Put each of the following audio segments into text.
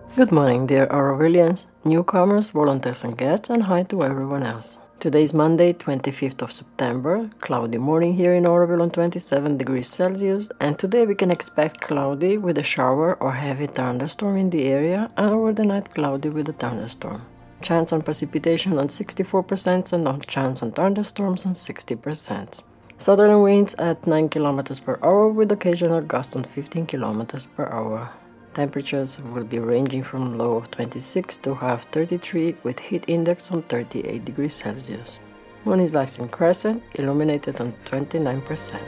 Good morning, dear Aurovilians, newcomers, volunteers and guests, and hi to everyone else. Today is Monday, 25th of September, cloudy morning here in Auroville on 27 degrees Celsius, and today we can expect cloudy with a shower or heavy thunderstorm in the area, and over the night cloudy with a thunderstorm. Chance on precipitation on 64% and on chance on thunderstorms on 60%. Southerly winds at 9 km per hour with occasional gusts on 15 km per hour. Temperatures will be ranging from low of 26 to high of 33 with heat index on 38 degrees Celsius. Moon is waxing crescent, illuminated on 29%.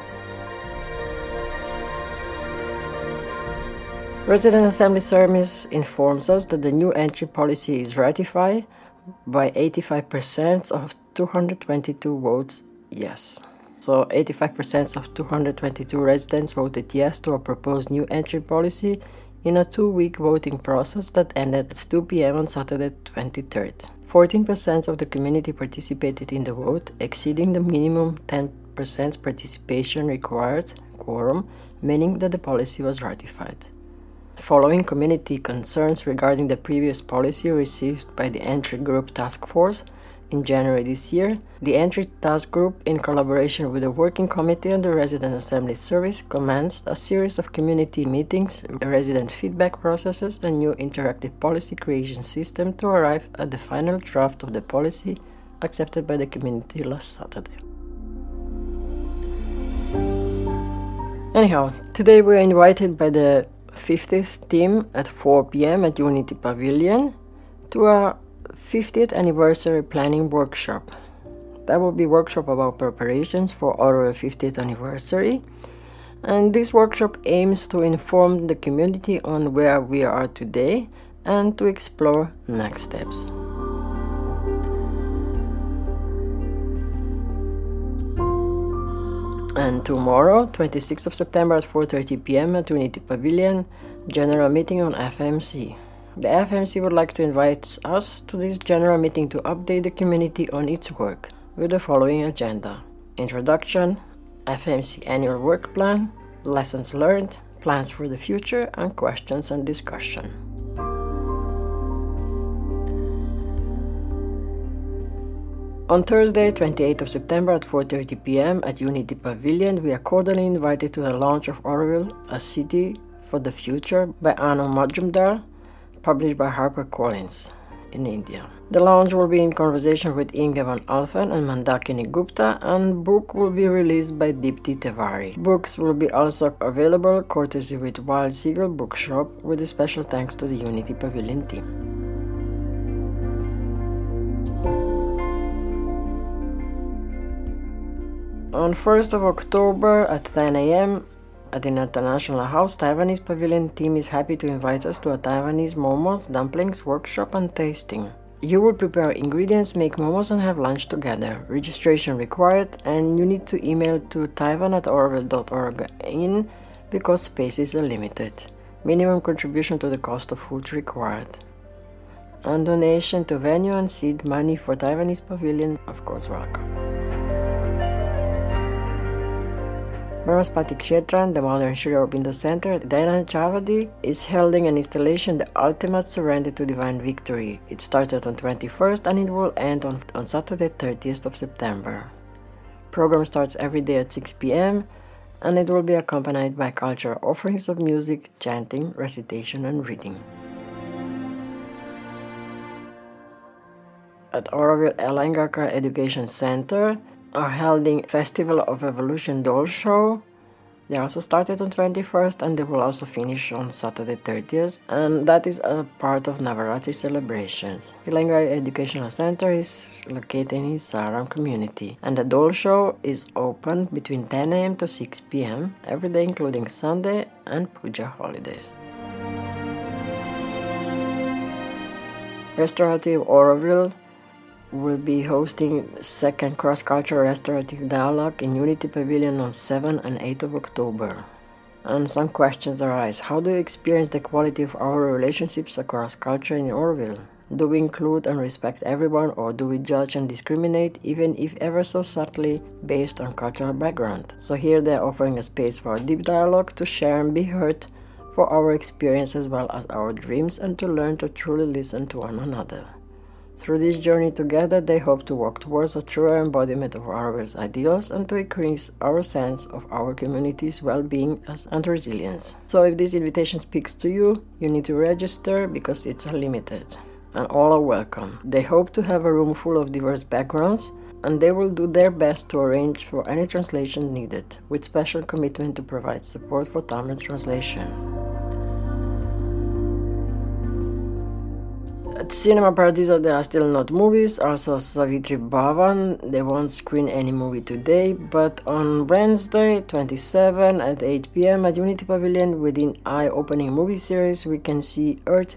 Resident Assembly Service informs us that the new entry policy is ratified by 85% of 222 votes yes. So 85% of 222 residents voted yes to a proposed new entry policy in a 2-week voting process that ended at 2 p.m. on Saturday 23rd. 14% of the community participated in the vote, exceeding the minimum 10% participation required quorum, meaning that the policy was ratified. Following community concerns regarding the previous policy received by the Entry Group Task Force in January this year, the Entry Task Group, in collaboration with the Working Committee on the Resident Assembly Service, commenced a series of community meetings, resident feedback processes, and new interactive policy creation system to arrive at the final draft of the policy accepted by the community last Saturday. Anyhow, today we are invited by the 50th team at 4 p.m. at Unity Pavilion to a 50th anniversary planning workshop. That will be a workshop about preparations for our 50th anniversary, and this workshop aims to inform the community on where we are today and to explore next steps. And tomorrow, 26th of September at 4:30 p.m. at Unity Pavilion, general meeting on FMC. The FMC would like to invite us to this general meeting to update the community on its work with the following agenda: introduction, FMC annual work plan, lessons learned, plans for the future, and questions and discussion. On Thursday, 28th of September at 4:30 p.m. at Unity Pavilion, we are cordially invited to the launch of Auroville, A City for the Future by Anu Majumdar, published by HarperCollins in India. The launch will be in conversation with Inge van Alphen and Mandakini Gupta, and book will be released by Dipti Tevari. Books will be also available courtesy with Wild Seagull Bookshop, with a special thanks to the Unity Pavilion team. On 1st of October at 10 a.m. at the International House, Taiwanese Pavilion team is happy to invite us to a Taiwanese momos, dumplings workshop and tasting. You will prepare ingredients, make momos and have lunch together. Registration required, and you need to email to taiwan@auroville.org in because spaces are limited. Minimum contribution to the cost of food required. And donation to venue and seed money for Taiwanese Pavilion, of course, welcome. Brahmaspati Kshetran, the modern Sri Aurobindo Center at Dainan Chavadi, is holding an installation, The Ultimate Surrender to Divine Victory. It started on 21st and it will end on Saturday 30th of September. Program starts every day at 6 p.m. and it will be accompanied by cultural offerings of music, chanting, recitation and reading. At Auroville Elangarkar Education Center are holding Festival of Evolution Doll Show. They also started on 21st and they will also finish on Saturday 30th, and that is a part of Navaratri celebrations. Elangarkar Educational Center is located in Saram community, and the doll show is open between 10 a.m. to 6 p.m. every day including Sunday and Puja holidays. Restorative Auroville will be hosting second cross-cultural restorative dialogue in Unity Pavilion on 7 and 8 of October. And some questions arise. How do you experience the quality of our relationships across culture in Auroville? Do we include and respect everyone, or do we judge and discriminate, even if ever so subtly, based on cultural background? So here they're offering a space for a deep dialogue to share and be heard for our experience as well as our dreams, and to learn to truly listen to one another. Through this journey together, they hope to work towards a truer embodiment of Orwell's ideals and to increase our sense of our community's well-being and resilience. So if this invitation speaks to you, you need to register because it's unlimited. And all are welcome. They hope to have a room full of diverse backgrounds, and they will do their best to arrange for any translation needed, with special commitment to provide support for Tamil translation. At Cinema Paradiso there are still not movies, also Savitri Bhavan, they won't screen any movie today, but on Wednesday 27 at 8 p.m. at Unity Pavilion within eye-opening movie series we can see Earth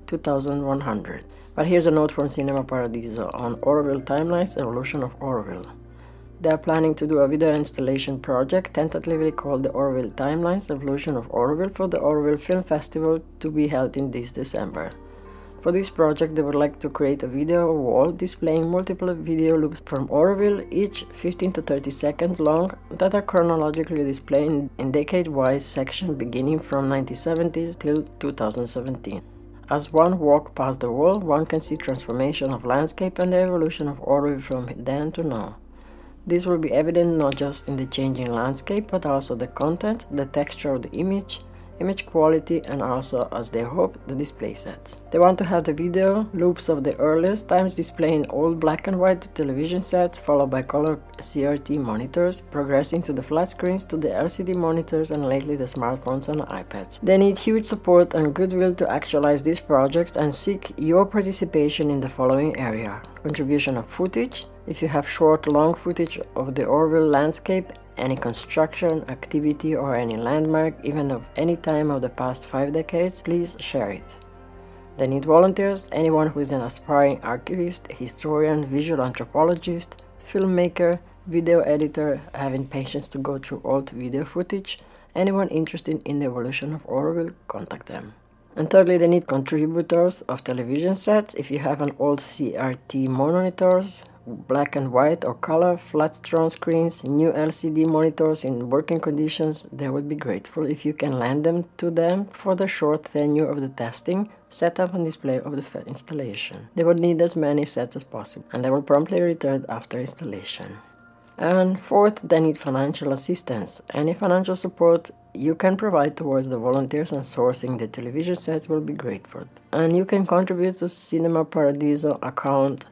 2100. But here's a note from Cinema Paradiso on Orwell Timelines, Evolution of Orwell. They are planning to do a video installation project tentatively called the Orwell Timelines, Evolution of Orwell for the Orwell Film Festival to be held in this December. For this project, they would like to create a video wall displaying multiple video loops from Orwell, each 15 to 30 seconds long, that are chronologically displayed in decade-wise section beginning from 1970s till 2017. As one walks past the wall, one can see transformation of landscape and the evolution of Orwell from then to now. This will be evident not just in the changing landscape, but also the content, the texture of the image quality, and also, as they hope, the display sets. They want to have the video loops of the earliest times displaying old black and white television sets, followed by color CRT monitors, progressing to the flat screens, to the LCD monitors, and lately the smartphones and iPads. They need huge support and goodwill to actualize this project and seek your participation in the following area: contribution of footage, if you have short, long footage of the Orwell landscape, any construction, activity, or any landmark, even of any time of the past 5 decades, please share it. They need volunteers, anyone who is an aspiring archivist, historian, visual anthropologist, filmmaker, video editor, having patience to go through old video footage, anyone interested in the evolution of Orwell, contact them. And thirdly, they need contributors of television sets. If you have an old CRT monitors, black and white or color, flat strong screens, new LCD monitors in working conditions, they would be grateful if you can lend them to them for the short tenure of the testing, setup and display of the installation. They would need as many sets as possible, and they will promptly return after installation. And fourth, they need financial assistance. Any financial support you can provide towards the volunteers and sourcing the television sets will be grateful. And you can contribute to Cinema Paradiso account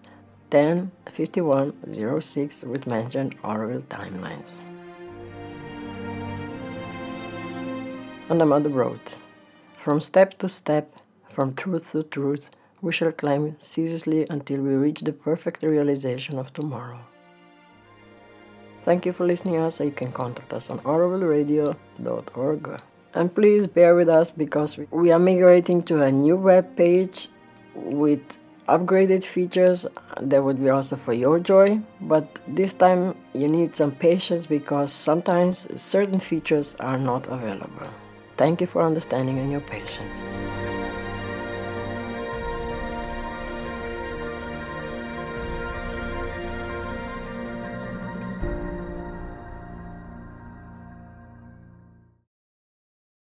105106 with mentioned Orwell Timelines. On the Mother Road. From step to step, from truth to truth, we shall climb ceaselessly until we reach the perfect realization of tomorrow. Thank you for listening to us. You can contact us on orwellradio.org. And please bear with us because we are migrating to a new web page with upgraded features that would be also for your joy, but this time you need some patience because sometimes certain features are not available. Thank you for understanding and your patience.